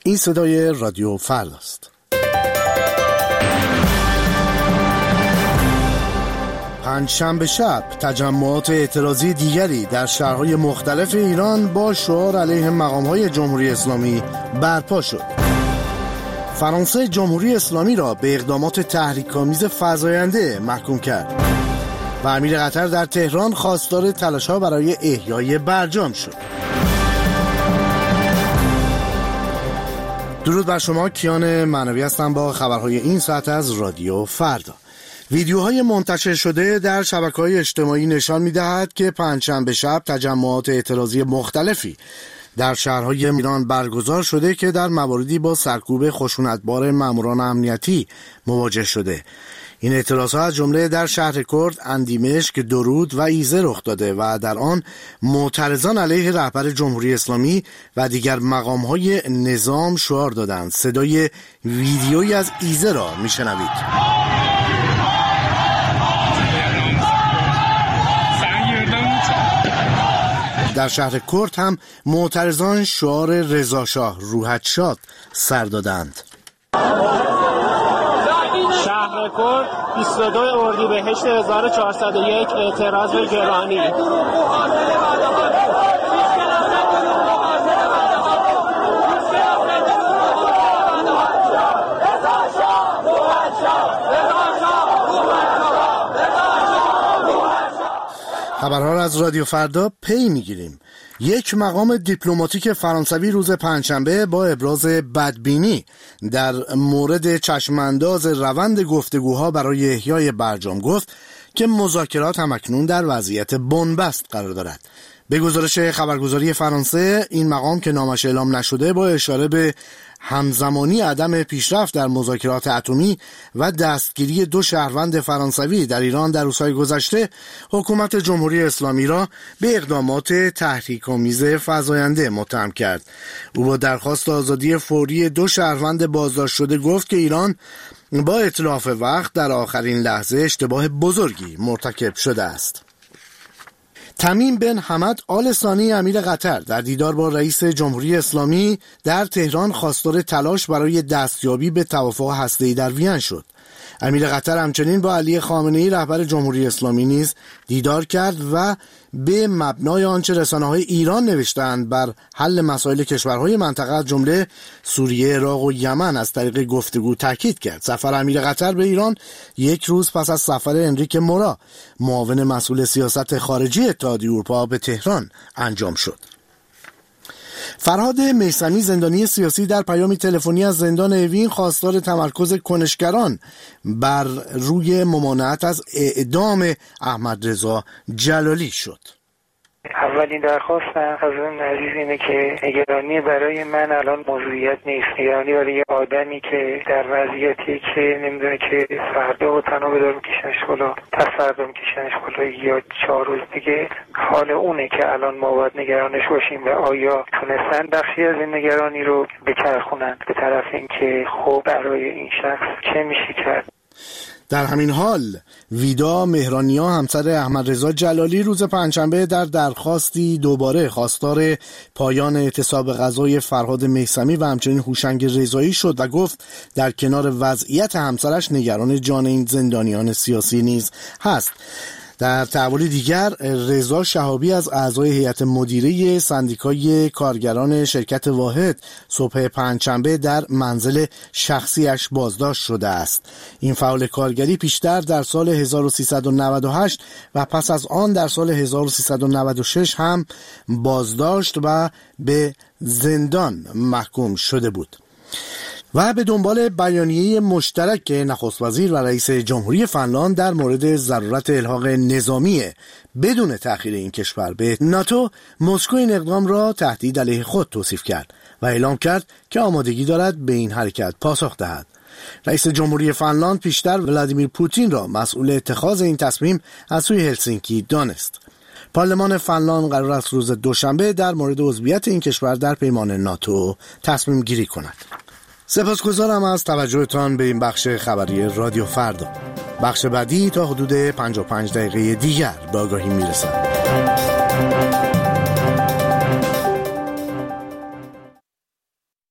این صدای رادیو فردا است. پنجشنبه شب تجمعات اعتراضی دیگری در شهرهای مختلف ایران با شعار علیه مقام‌های جمهوری اسلامی برپا شد. فرانسه جمهوری اسلامی را به اقدامات تحریک‌آمیز فزاینده محکوم کرد و امیر قطر در تهران خواستار تلاش‌ها برای احیای برجام شد. درود بر شما، کیان معنوی هستم با خبرهای این ساعت از رادیو فردا. ویدیوهای منتشر شده در شبکه‌های اجتماعی نشان می‌دهد که پنجشنبه شب تجمعات اعتراضی مختلفی در شهرهای ایران برگزار شده که در مواردی با سرکوب خشونتبار ماموران امنیتی مواجه شده. این اعتراضات از جمله در شهر کرد، اندیمشک، درود و ایزه رخ داده و در آن معترضان علیه رهبر جمهوری اسلامی و دیگر مقام‌های نظام شعار دادند. صدای ویدیویی از ایزه را میشنوید. در شهر کرد هم معترضان شعار رضا شاه روحت شاد سر دادند. شهر کرد 22 اردیبهشت 1401 اعتراض گرانی. خبرها را از رادیو فردا پی میگیریم. یک مقام دیپلماتیک فرانسوی روز پنجشنبه با ابراز بدبینی در مورد چشمانداز روند گفتگوها برای احیای برجام گفت که مذاکرات همکنون در وضعیت بنبست قرار دارد. به گزارش خبرگزاری فرانسه، این مقام که نامش اعلام نشده با اشاره به همزمانی عدم پیشرفت در مذاکرات اتمی و دستگیری 2 شهروند فرانسوی در ایران در روزهای گذشته حکومت جمهوری اسلامی را به اقدامات تحریک‌آمیز فزاینده متهم کرد. او با درخواست آزادی فوری 2 شهروند بازداشت شده گفت که ایران با اتلاف وقت در آخرین لحظه اشتباه بزرگی مرتکب شده است. تمیم بن حمد آل ثانی امیر قطر در دیدار با رئیس جمهوری اسلامی در تهران خواستار تلاش برای دستیابی به توافق هسته‌ای در وین شد. امیر قطر همچنین با علی خامنه‌ای رهبر جمهوری اسلامی نیز دیدار کرد و به مبنای آنچه رسانه‌های ایران نوشتند بر حل مسائل کشورهای منطقه از جمله سوریه، عراق و یمن از طریق گفتگو تاکید کرد. سفر امیر قطر به ایران یک روز پس از سفر انریک مورا، معاون مسئول سیاست خارجی اتحادیه اروپا، به تهران انجام شد. فرهاد میثمی، زندانی سیاسی، در پیامی تلفنی از زندان اوین خواستار تمرکز کنشگران بر روی ممانعت از اعدام احمدرضا جلالی شد. اولین درخواستم از اون عزیز اینه که نگرانی برای من الان موضوعیت نیست. نگرانی برای یه آدمی که در وضعیتی که نمیدونه که فردا و تنها بدار میکشنش بالا، پس فردا میکشنش بالا یا 4 روز دیگه، حال اونه که الان ما باید نگرانش باشیم و آیا تونستن بخشی از این نگرانی رو بچرخونن به طرف این که خب برای این شخص چه میشه کرد. در همین حال ویدا مهرانیا، همسر احمدرضا جلالی، روز پنجشنبه در درخواستی دوباره خواستار پایان اعتصاب غذای فرهاد میثمی و همچنین هوشنگ رضایی شد و گفت در کنار وضعیت همسرش نگران جان این زندانیان سیاسی نیز هست. در تحولی دیگر، رضا شهابی از اعضای هیئت مدیره سندیکای کارگران شرکت واحد صبح پنجشنبه در منزل شخصیش بازداشت شده است. این فعال کارگری پیشتر در سال 1398 و پس از آن در سال 1396 هم بازداشت و به زندان محکوم شده بود. و به دنبال بیانیه مشترک نخست وزیر و رئیس جمهوری فنلاند در مورد ضرورت الحاق نظامی بدون تأخیر این کشور به ناتو، مسکو این اقدام را تهدید علیه خود توصیف کرد و اعلام کرد که آمادگی دارد به این حرکت پاسخ دهد. رئیس جمهوری فنلاند پیشتر ولادیمیر پوتین را مسئول اتخاذ این تصمیم از سوی هلسینکی دانست. پارلمان فنلاند قرار است روز دوشنبه در مورد عضویت این کشور در پیمان ناتو تصمیم گیری کند. سپاسگزارم از توجهتان به این بخش خبری رادیو فردا. بخش بعدی تا حدود 55 دقیقه دیگر به آگاهی میرسد.